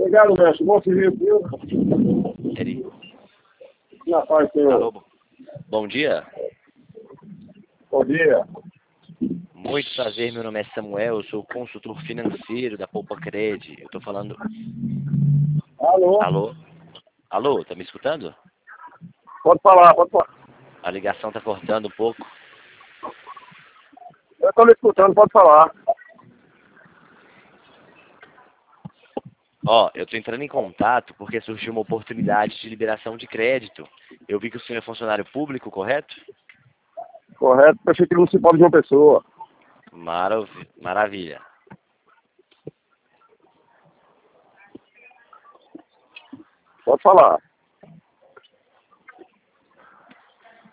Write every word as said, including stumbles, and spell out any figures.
Obrigado, mestre. Bom serviço, viu? Ele... Na paz, senhor. Alô, bo- bom dia. Bom dia. Muito prazer, meu nome é Samuel, eu sou consultor financeiro da Poupa Cred. Eu tô falando... Alô? Alô? Alô, tá me escutando? Pode falar, pode falar. A ligação tá cortando um pouco. Eu estou lhe escutando, pode falar. Ó, eu tô entrando em contato porque surgiu uma oportunidade de liberação de crédito. Eu vi que o senhor é funcionário público, correto? Correto, prefeito municipal de uma pessoa. Marav- Maravilha. Pode falar.